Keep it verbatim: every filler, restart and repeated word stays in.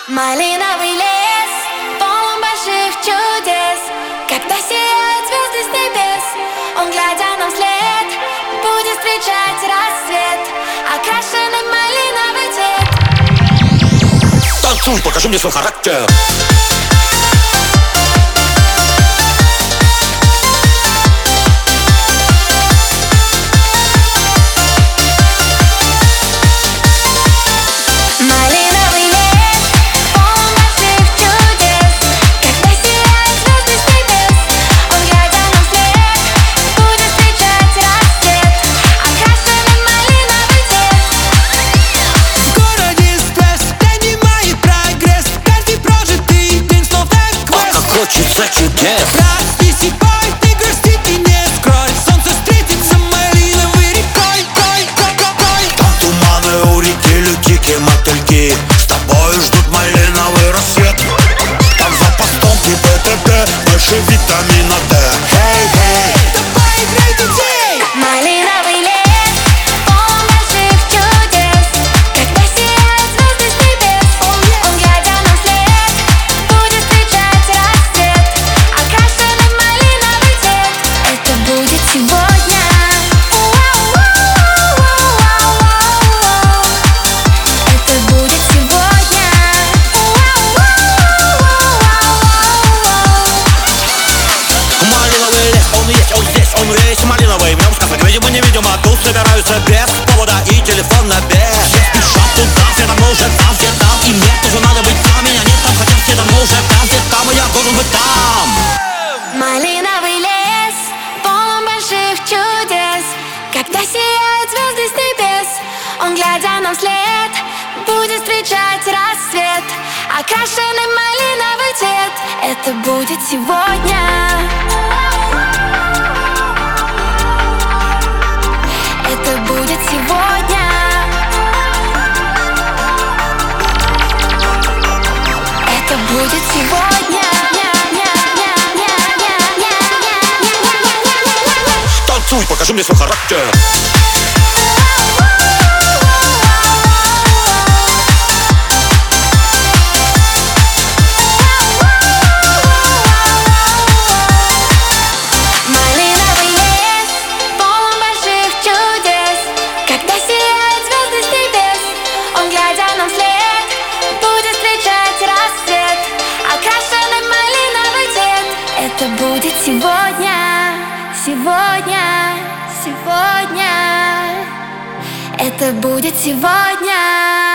Малиновый лес, полон больших чудес, когда сияют звезды с небес. Он, глядя нам вслед, будет встречать рассвет, окрашенный малиновый цвет. Танцуй, покажи мне свой характер. Хочется чудес. Простись и пой, ты грустить и не скрой. Солнце встретится малиновой рекой. Кой, кой, кой, кой. Там туманы у реки, лютики, мотыльки. С тобой ждут малиновый рассвет. Там запас тонкий БТД, больше витамина Д. Хей, хей, давай играй, детей. Малиновый лес, полон больших чудес, когда сияют звезды с небес. Он, глядя нам вслед, будет встречать рассвет, окрашенный малиновый цвет. Это будет сегодня. Это будет сегодня. малиновый лес, он есть, он здесь, он весь малиновый. В нем сказок, видимо, невидимо. Тут собираются без повода и телефон на без. Все спешат туда, все давно уже там, все там. И мне тоже надо быть там, меня нет там, хотя все давно уже там, все там, и я должен быть там. Малиновый лес, полон больших чудес, когда сияют звезды с небес. Он, глядя нам вслед, будет встречать рассвет, окрашенный малиновый цвет. Это будет сегодня. Это будет сегодня. Это будет сегодня. Танцуй, покажи мне свой характер. Малиновый лес, полон больших чудес, когда сияют звезды с небес. Он, глядя нам вслед, будет встречать рассвет, окрашенный малиновый цвет. Это будет сегодня, сегодня, сегодня. Это будет сегодня.